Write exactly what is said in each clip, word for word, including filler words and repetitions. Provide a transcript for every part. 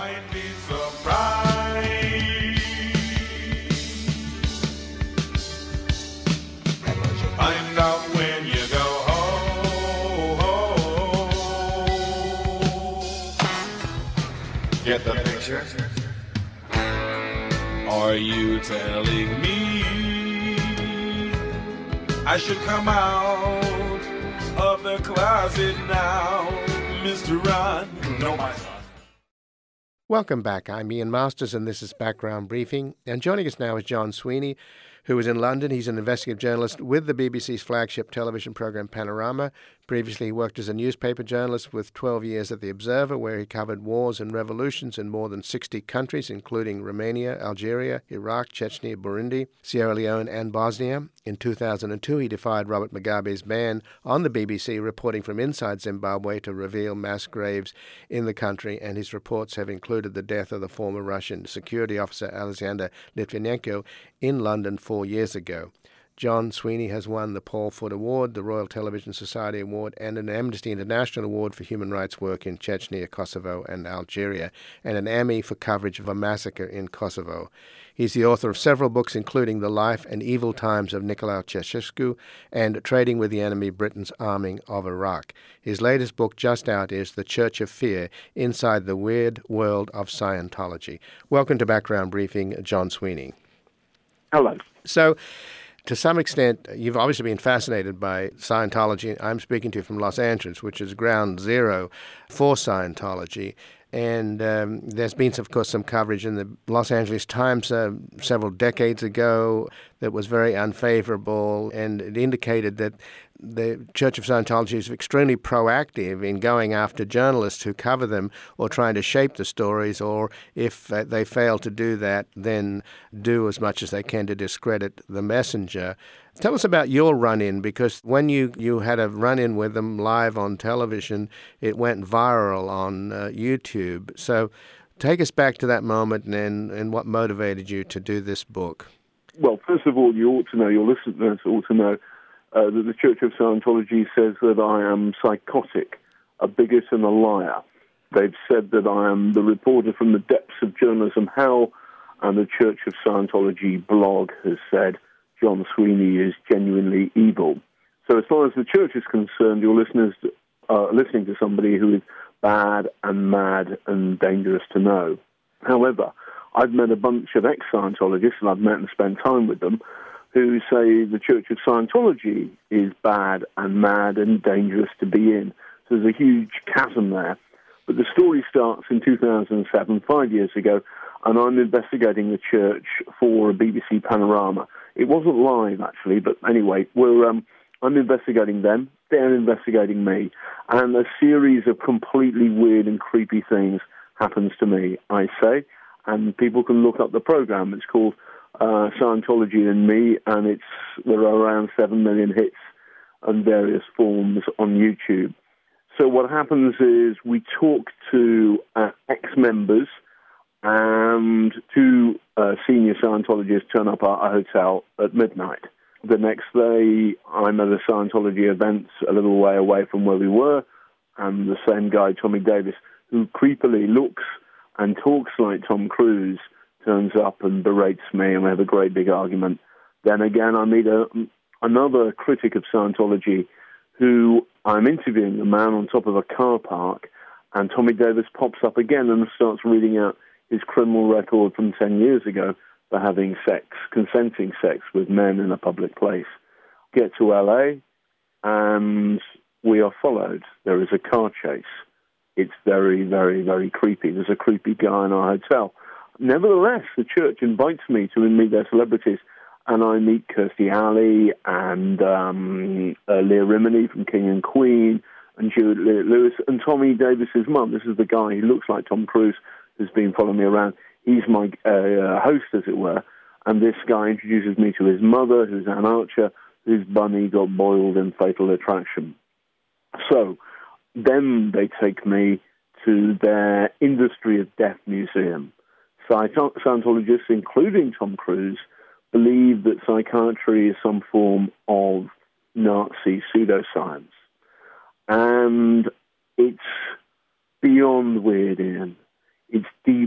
might be surprised. Find out when you go home. Get the picture? Are you telling me I should come out of the closet now, Mister Ron? No, my son. Welcome back. I'm Ian Masters, and this is Background Briefing. And joining us now is John Sweeney, who is in London. He's an investigative journalist with the B B C's flagship television program Panorama. Previously, he worked as a newspaper journalist with twelve years at The Observer, where he covered wars and revolutions in more than sixty countries, including Romania, Algeria, Iraq, Chechnya, Burundi, Sierra Leone, and Bosnia. In two thousand two, he defied Robert Mugabe's ban on the B B C reporting from inside Zimbabwe to reveal mass graves in the country, and his reports have included the death of the former Russian security officer Alexander Litvinenko in London four years ago. John Sweeney has won the Paul Foot Award, the Royal Television Society Award, and an Amnesty International Award for human rights work in Chechnya, Kosovo, and Algeria, and an Emmy for coverage of a massacre in Kosovo. He's the author of several books, including The Life and Evil Times of Nicolae Ceausescu and Trading with the Enemy, Britain's Arming of Iraq. His latest book, just out, is The Church of Fear, Inside the Weird World of Scientology. Welcome to Background Briefing, John Sweeney. Hello. So, to some extent, you've obviously been fascinated by Scientology. I'm speaking to you from Los Angeles, which is ground zero for Scientology. And um, there's been, of course, some coverage in the Los Angeles Times uh, several decades ago that was very unfavorable, and it indicated that the Church of Scientology is extremely proactive in going after journalists who cover them or trying to shape the stories, or if uh, they fail to do that, then do as much as they can to discredit the messenger. Tell us about your run-in, because when you, you had a run-in with them live on television, it went viral on uh, YouTube. So take us back to that moment and, and what motivated you to do this book. Well, first of all, you ought to know, your listeners ought to know, uh, that the Church of Scientology says that I am psychotic, a bigot and a liar. They've said that I am the reporter from the depths of journalism hell, and the Church of Scientology blog has said John Sweeney is genuinely evil. So as far as the church is concerned, your listeners are listening to somebody who is bad and mad and dangerous to know. However, I've met a bunch of ex-Scientologists, and I've met and spent time with them, who say the Church of Scientology is bad and mad and dangerous to be in. So there's a huge chasm there. But the story starts in two thousand seven, five years ago, and I'm investigating the church for a B B C Panorama. It wasn't live, actually, but anyway, we're um, I'm investigating them, they're investigating me, and a series of completely weird and creepy things happens to me, I say, and people can look up the program. It's called uh, Scientology and Me, and it's there are around seven million hits on various forms on YouTube. So what happens is we talk to uh, ex-members, and two uh, senior Scientologists turn up at our hotel at midnight. The next day, I'm at a Scientology event a little way away from where we were, and the same guy, Tommy Davis, who creepily looks and talks like Tom Cruise, turns up and berates me, and we have a great big argument. Then again, I meet a, another critic of Scientology who I'm interviewing, a man on top of a car park, and Tommy Davis pops up again and starts reading out his criminal record from ten years ago for having sex, consenting sex with men in a public place. Get to L A, and we are followed. There is a car chase. It's very, very, very creepy. There's a creepy guy in our hotel. Nevertheless, the church invites me to meet their celebrities, and I meet Kirstie Alley and um, uh, Leah Remini from King and Queen, and Juliette Lewis, and Tommy Davis's mum. This is the guy who looks like Tom Cruise, who's been following me around. He's my uh, host, as it were, and this guy introduces me to his mother, who's Anne Archer, whose bunny got boiled in Fatal Attraction. So then they take me to their Industry of Death Museum. Scientologists, including Tom Cruise, believe that psychiatry is some form of Nazi pseudoscience. And it's beyond weird, Ian. It's deep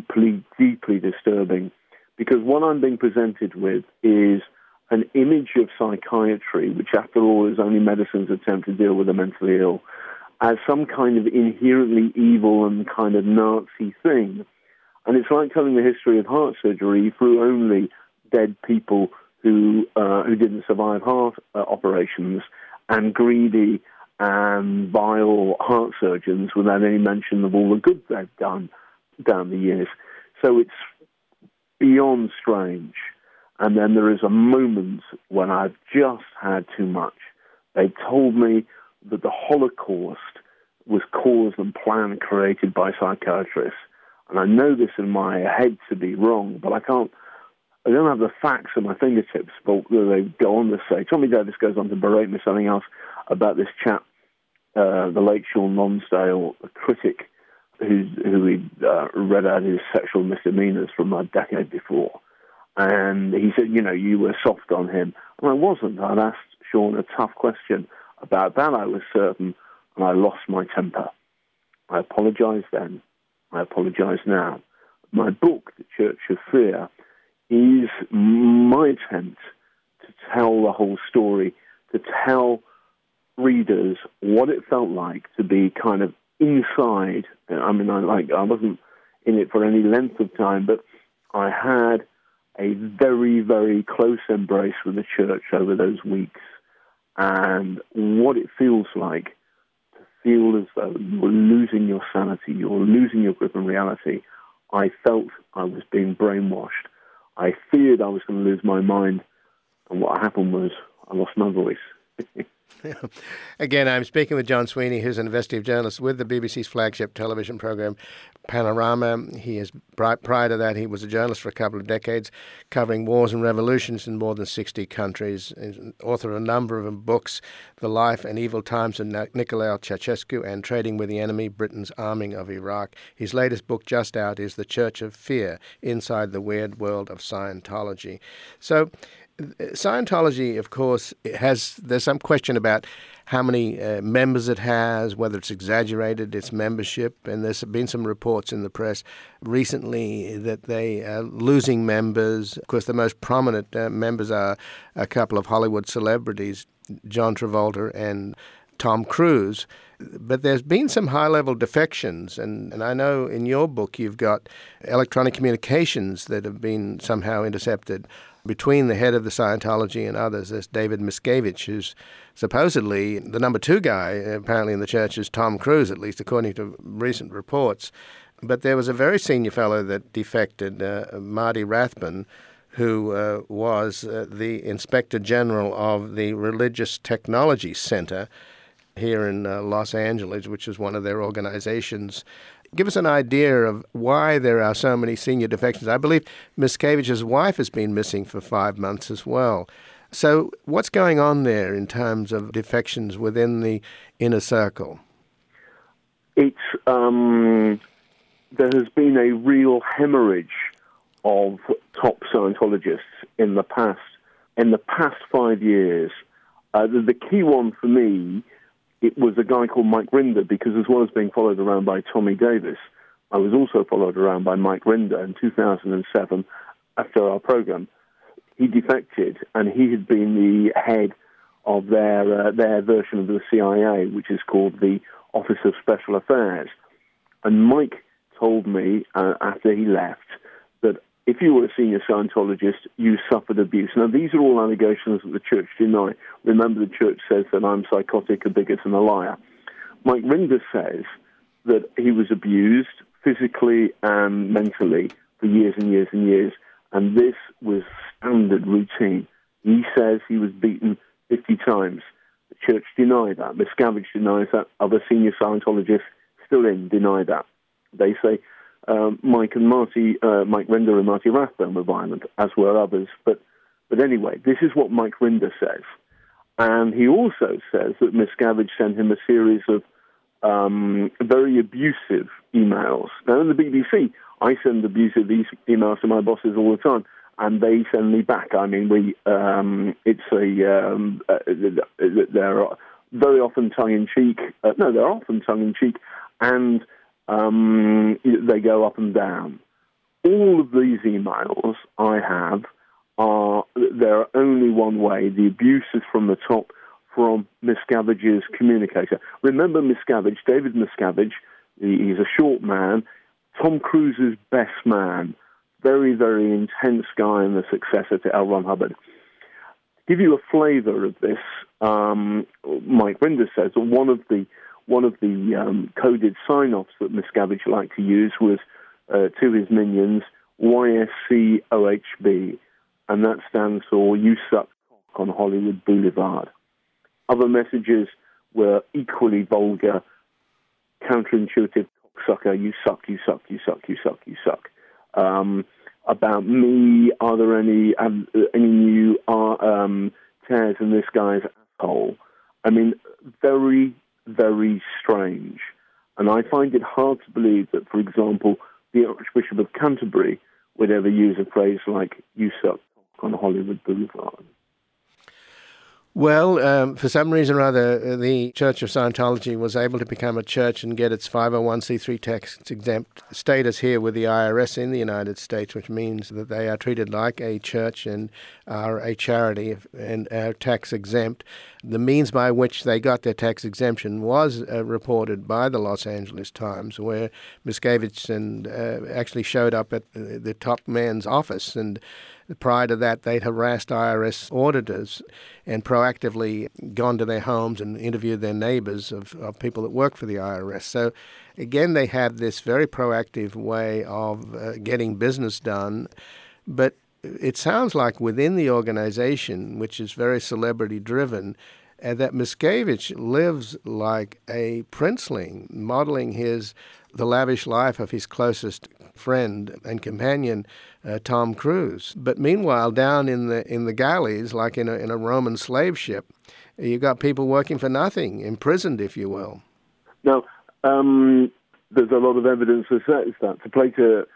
deeply, deeply disturbing, because what I'm being presented with is an image of psychiatry, which after all is only medicine's attempt to deal with the mentally ill, as some kind of inherently evil and kind of Nazi thing. And it's like telling the history of heart surgery through only dead people who uh, who didn't survive heart uh, operations and greedy and vile heart surgeons without any mention of all the good they've done down the years. So it's beyond strange. And then there is a moment when I've just had too much. They told me that the Holocaust was caused and planned, created by psychiatrists. And I know this in my head to be wrong, but I can't, I don't have the facts at my fingertips, but they go on to say. Tommy Davis goes on to berate me something else about this chap, uh, the late Sean Lonsdale, a critic who's, who he uh, read out his sexual misdemeanors from a decade before. And he said, you know, you were soft on him. And I wasn't. I'd asked Sean a tough question about that, I was certain, and I lost my temper. I apologise then. I apologise now. My book, The Church of Fear, is my attempt to tell the whole story, to tell readers what it felt like to be kind of inside. I mean, I like I wasn't in it for any length of time, but I had a very, very close embrace with the church over those weeks, and what it feels like to feel as though you're losing your sanity, you're losing your grip on reality. I felt I was being brainwashed. I feared I was going to lose my mind, and what happened was I lost my voice. Again, I'm speaking with John Sweeney, who's an investigative journalist with the B B C's flagship television program, Panorama. He is prior to that, he was a journalist for a couple of decades, covering wars and revolutions in more than sixty countries. He's author of a number of books, The Life and Evil Times of Nicolae Ceausescu and Trading with the Enemy, Britain's Arming of Iraq. His latest book just out is The Church of Fear, Inside the Weird World of Scientology. So, Scientology, of course, has, there's some question about how many uh, members it has, whether it's exaggerated, its membership, and there's been some reports in the press recently that they are losing members. Of course, the most prominent uh, members are a couple of Hollywood celebrities, John Travolta and Tom Cruise. But there's been some high-level defections, and, and I know in your book you've got electronic communications that have been somehow intercepted between the head of the Scientology and others. There's David Miscavige, who's supposedly the number two guy, apparently in the church, is Tom Cruise, at least according to recent reports. But there was a very senior fellow that defected, uh, Marty Rathbun, who uh, was uh, the Inspector General of the Religious Technology Center here in uh, Los Angeles, which is one of their organizations. Give us an idea of why there are so many senior defections. I believe Miscavige's wife has been missing for five months as well. So what's going on there in terms of defections within the inner circle? It's um, there has been a real hemorrhage of top Scientologists in the past. In the past five years, uh, the, the key one for me, it was a guy called Mike Rinder, because as well as being followed around by Tommy Davis, I was also followed around by Mike Rinder in two thousand seven after our program. He defected, and he had been the head of their uh, their version of the C I A, which is called the Office of Special Affairs. And Mike told me uh, after he left that if you were a senior Scientologist, you suffered abuse. Now, these are all allegations that the church deny. Remember, the church says that I'm psychotic, a bigot, and a liar. Mike Rinder says that he was abused physically and mentally for years and years and years, and this was standard routine. He says he was beaten fifty times. The church denied that. Miscavige denies that. Other senior Scientologists still in deny that. They say um, Mike and Marty, uh, Mike Rinder and Marty Rathbun were violent, as were others. But but anyway, this is what Mike Rinder says. And he also says that Miscavige sent him a series of um, very abusive emails. Now, in the B B C, I send abusive e- emails to my bosses all the time, and they send me back. I mean, we um, it's a um, uh, they're very often tongue-in-cheek. Uh, no, they're often tongue-in-cheek, and um, they go up and down. all of these emails I have are, they're only one way. The abuse is from the top, from Miscavige's communicator. Remember Miscavige, David Miscavige, he's a short man, Tom Cruise's best man, very, very intense guy and the successor to L. Ron Hubbard. To give you a flavor of this, um, Mike Rinder says that one of the one of the um, coded sign-offs that Miscavige liked to use was uh, to his minions, Y S C O H B, and that stands for You Suck Cock on Hollywood Boulevard. Other messages were equally vulgar, counterintuitive, cocksucker, you suck, you suck, you suck, you suck, you suck. Um, about me, are there any um, any new uh, um, tears in this guy's asshole? I mean, very, very strange. And I find it hard to believe that, for example, the Archbishop of Canterbury would ever use a phrase like, you suck on Hollywood Boulevard. Well, um, for some reason or other, the Church of Scientology was able to become a church and get its five oh one c three tax-exempt status here with the I R S in the United States, which means that they are treated like a church and are a charity and are tax-exempt. The means by which they got their tax exemption was uh, reported by the Los Angeles Times, where Miscavige and uh, actually showed up at the, the top man's office, and prior to that, they'd harassed I R S auditors and proactively gone to their homes and interviewed their neighbors of, of people that work for the I R S. So, again, they have this very proactive way of uh, getting business done. But it sounds like within the organization, which is very celebrity-driven, uh, that Miscavige lives like a princeling, modeling his the lavish life of his closest friend and companion, uh, Tom Cruise. But meanwhile, down in the in the galleys, like in a, in a Roman slave ship, you got people working for nothing, imprisoned, if you will. Now, um, there's a lot of evidence that says that. To play to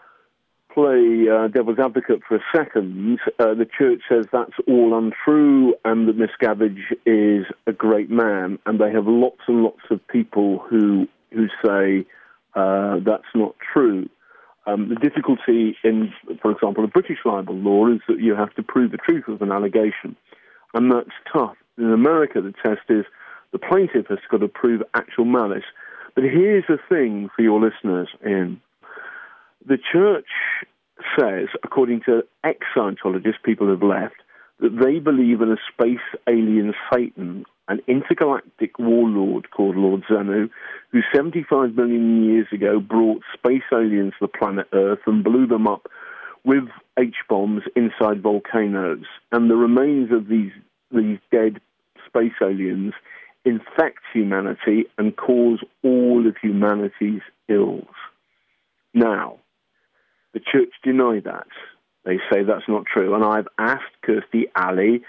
play uh, devil's advocate for a second, uh, the church says that's all untrue and that Miscavige is a great man, and they have lots and lots of people who who say uh, that's not true. Um, the difficulty in, for example, the British libel law is that you have to prove the truth of an allegation, and that's tough. In America, the test is the plaintiff has got to prove actual malice. But here's the thing for your listeners, Ian. The church says, according to ex-Scientologists, people have left, that they believe in a space alien Satan, an intergalactic warlord called Lord Xenu, who seventy-five million years ago brought space aliens to the planet Earth and blew them up with H-bombs inside volcanoes. And the remains of these, these dead space aliens infect humanity and cause all of humanity's ills. Now, the church deny that. They say that's not true. And I've asked Kirstie Alley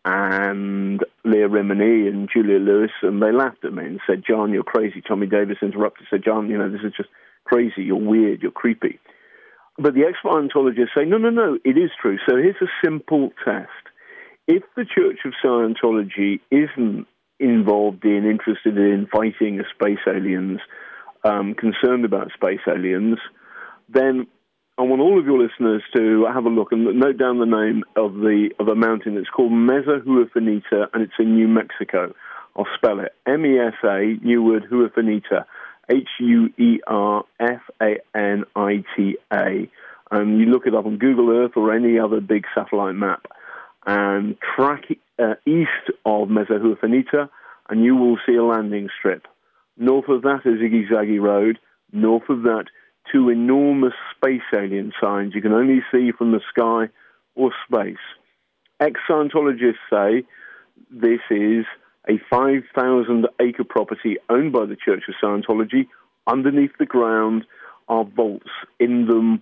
and Leah Remini and Julia Lewis, and they laughed at me and said, John, you're crazy. Tommy Davis interrupted, said, John, you know, this is just crazy. You're weird. You're creepy. But the ex-Scientologists say, no, no, no, it is true. So here's a simple test. If the Church of Scientology isn't involved in, interested in fighting space aliens, um, concerned about space aliens, then I want all of your listeners to have a look and note down the name of the of a mountain. It's called Mesa Huafanita, and it's in New Mexico. I'll spell it. M E S A, new word, Huafanita, H U E R F A N I T A. And you look it up on Google Earth or any other big satellite map, and track uh, east of Mesa Huafanita, and you will see a landing strip. North of that is Iggy Zaggy Road. North of that, two enormous space alien signs you can only see from the sky or space. Ex-Scientologists say this is a five thousand acre property owned by the Church of Scientology. Underneath the ground are vaults. In them,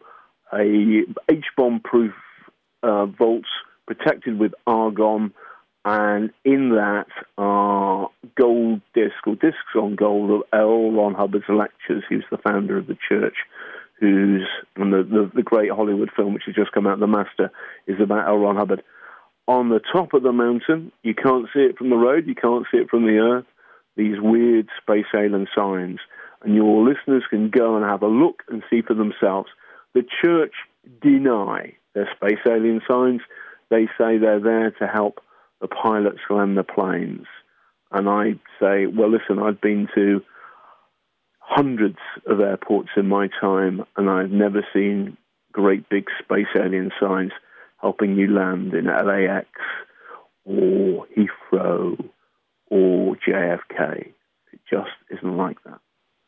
a H-bomb-proof uh, vaults protected with argon, and in that are gold discs or discs on gold of L. Ron Hubbard's lectures. He was the founder of the church, who's, and the, the, the great Hollywood film which has just come out, The Master, is about L. Ron Hubbard. On the top of the mountain, you can't see it from the road, you can't see it from the earth, these weird space alien signs. And your listeners can go and have a look and see for themselves. The church deny their space alien signs. They say they're there to help the pilots land the planes. And I say, well, listen, I've been to hundreds of airports in my time, and I've never seen great big space alien signs helping you land in L A X or Heathrow or J F K. It just isn't like that.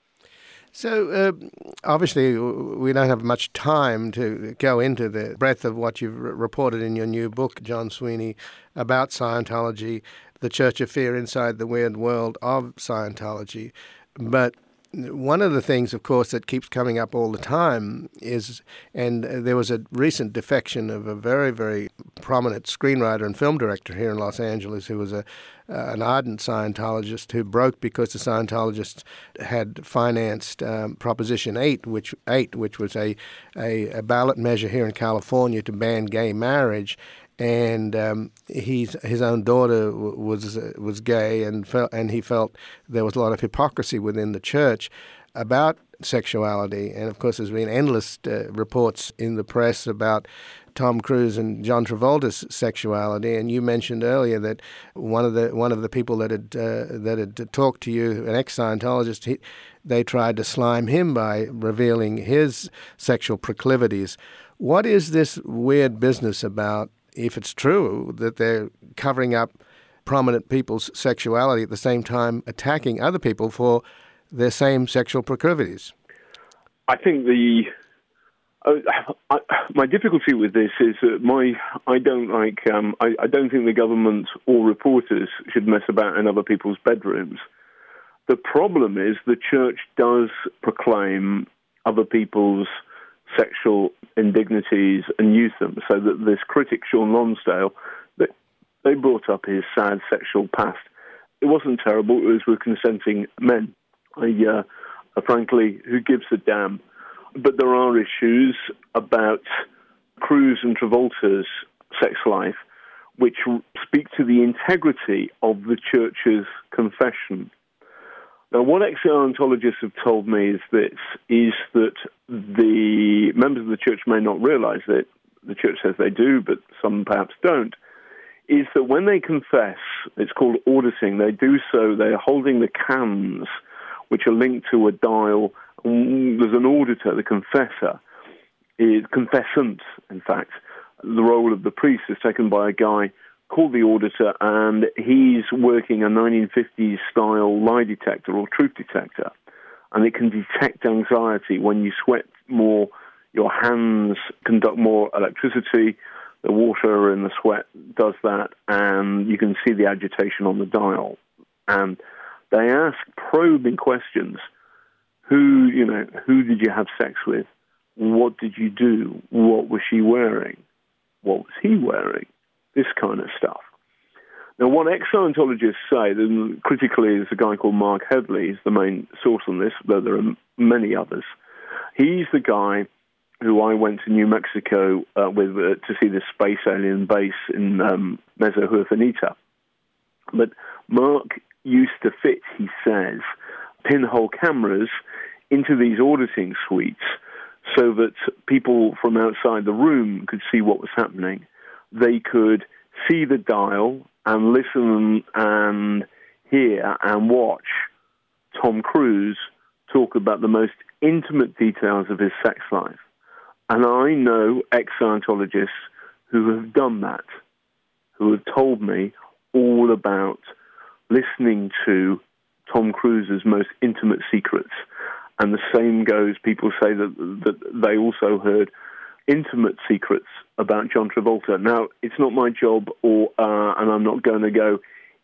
So, uh, obviously, we don't have much time to go into the breadth of what you've re- reported in your new book, John Sweeney, about Scientology, the Church of Fear Inside the Weird World of Scientology. But one of the things, of course, that keeps coming up all the time is, and there was a recent defection of a very, very prominent screenwriter and film director here in Los Angeles who was a uh, an ardent Scientologist who broke because the Scientologists had financed um, Proposition eight, which eight, which was a, a, a ballot measure here in California to ban gay marriage. And um, he's, his own daughter w- was uh, was gay, and felt, and he felt there was a lot of hypocrisy within the church about sexuality. And of course, there's been endless uh, reports in the press about Tom Cruise and John Travolta's sexuality. And you mentioned earlier that one of the one of the people that had uh, that had talked to you, an ex-Scientologist, he, they tried to slime him by revealing his sexual proclivities. What is this weird business about? If it's true that they're covering up prominent people's sexuality at the same time attacking other people for their same sexual proclivities? I think the uh, I, my difficulty with this is that my I don't like um, I, I don't think the government or reporters should mess about in other people's bedrooms. The problem is the church does proclaim other people's sexual indignities and use them, so that this critic, Sean Lonsdale, that they brought up his sad sexual past. It wasn't terrible, it was with consenting men. I, uh, frankly, who gives a damn? But there are issues about Cruise and Travolta's sex life which speak to the integrity of the church's confession. Now, what ex-Scientologists have told me is this, is that the members of the church may not realize it, the church says they do, but some perhaps don't, is that when they confess, it's called auditing, they do so, they're holding the cans, which are linked to a dial. There's an auditor, the confessor, is confessant, in fact. The role of the priest is taken by a guy called the auditor, and he's working a nineteen fifties style lie detector or truth detector, and it can detect anxiety. When you sweat more, your hands conduct more electricity, the water in the sweat does that, and you can see the agitation on the dial. And they ask probing questions. Who, you know, who did you have sex with? What did you do? What was she wearing? What was he wearing? This kind of stuff. Now, what ex-Scientologists say, and critically is a guy called Mark Headley, he's the main source on this, though there are many others. He's the guy who I went to New Mexico uh, with uh, to see the space alien base in um, Mesa Huerfanita. But Mark used to fit, he says, pinhole cameras into these auditing suites so that people from outside the room could see what was happening. They could see the dial and listen and hear and watch Tom Cruise talk about the most intimate details of his sex life. And I know ex-Scientologists who have done that, who have told me all about listening to Tom Cruise's most intimate secrets. And the same goes, people say that, that they also heard intimate secrets about John Travolta. Now, it's not my job, or uh, and I'm not going to go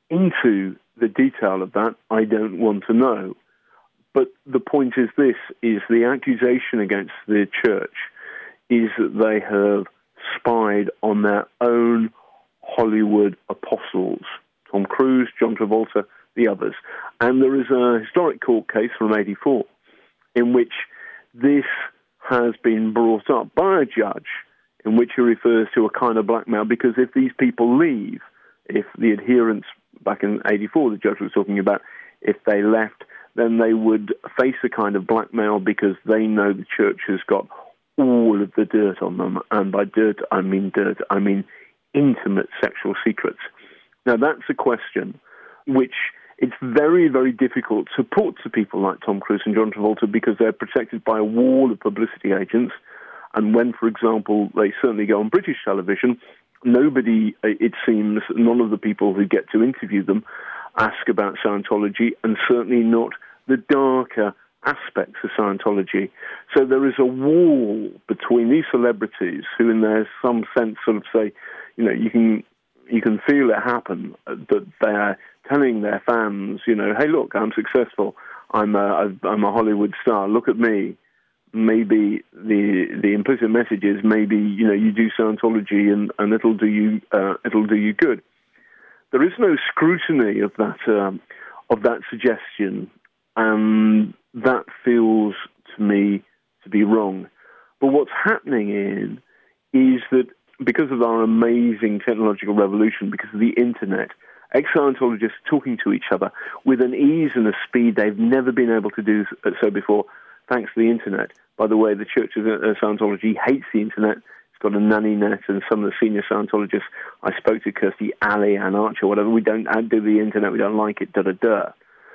into the detail of that. I don't want to know. But the point is this, is the accusation against the church is that they have spied on their own Hollywood apostles, Tom Cruise, John Travolta, the others. And there is a historic court case from eighty-four in which this has been brought up by a judge, in which he refers to a kind of blackmail, because if these people leave, if the adherents back in eighty-four, the judge was talking about, if they left, then they would face a kind of blackmail because they know the church has got all of the dirt on them. And by dirt, I mean dirt. I mean intimate sexual secrets. Now, that's a question which it's very, very difficult to put to people like Tom Cruise and John Travolta because they're protected by a wall of publicity agents. And when, for example, they certainly go on British television, nobody, it seems, none of the people who get to interview them ask about Scientology, and certainly not the darker aspects of Scientology. So there is a wall between these celebrities who, in their some sense, sort of say, you know, you can you can feel it happen, that they're telling their fans, you know, hey, look, I'm successful. I'm a, I'm a Hollywood star. Look at me. Maybe the the implicit message is maybe, you know, you do Scientology and, and it'll do you uh, it'll do you good. There is no scrutiny of that um, of that suggestion, and that feels to me to be wrong. But what's happening in is that because of our amazing technological revolution, because of the internet, ex-Scientologists talking to each other with an ease and a speed they've never been able to do so before, thanks to the internet. By the way, the Church of Scientology hates the internet. It's got a nanny net, and some of the senior Scientologists, I spoke to Kirstie Alley, Ann Archer, whatever, we don't do the internet, we don't like it, da-da-da.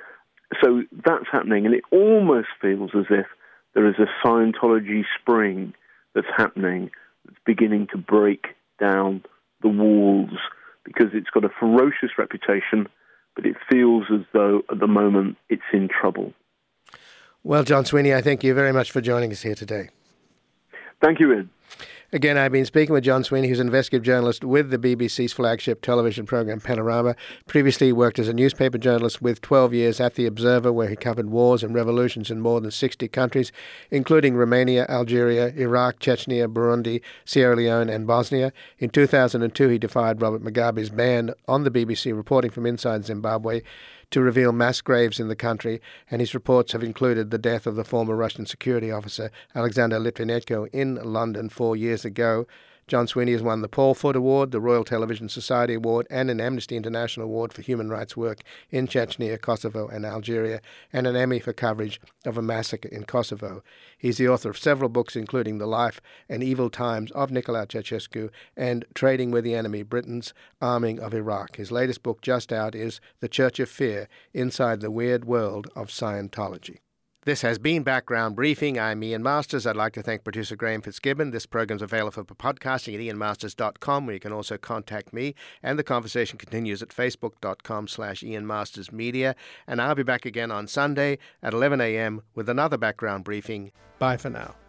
So that's happening, and it almost feels as if there is a Scientology spring that's happening, that's beginning to break down the walls, because it's got a ferocious reputation, but it feels as though at the moment it's in trouble. Well, John Sweeney, I thank you very much for joining us here today. Thank you, Ed. Again, I've been speaking with John Sweeney, who's an investigative journalist with the B B C's flagship television program Panorama. Previously, he worked as a newspaper journalist with twelve years at The Observer, where he covered wars and revolutions in more than sixty countries, including Romania, Algeria, Iraq, Chechnya, Burundi, Sierra Leone, and Bosnia. In two thousand two, he defied Robert Mugabe's ban on the B B C reporting from inside Zimbabwe to reveal mass graves in the country, and his reports have included the death of the former Russian security officer Alexander Litvinenko in London four years ago. John Sweeney has won the Paul Foot Award, the Royal Television Society Award, and an Amnesty International Award for human rights work in Chechnya, Kosovo, and Algeria, and an Emmy for coverage of a massacre in Kosovo. He's the author of several books, including The Life and Evil Times of Nicolae Ceausescu and Trading with the Enemy, Britain's Arming of Iraq. His latest book, just out, is The Church of Fear, Inside the Weird World of Scientology. This has been Background Briefing. I'm Ian Masters. I'd like to thank producer Graham Fitzgibbon. This program's available for podcasting at ian masters dot com, where you can also contact me. And the conversation continues at facebook.com slash Ian Masters Media. And I'll be back again on Sunday at eleven a.m. with another Background Briefing. Bye for now.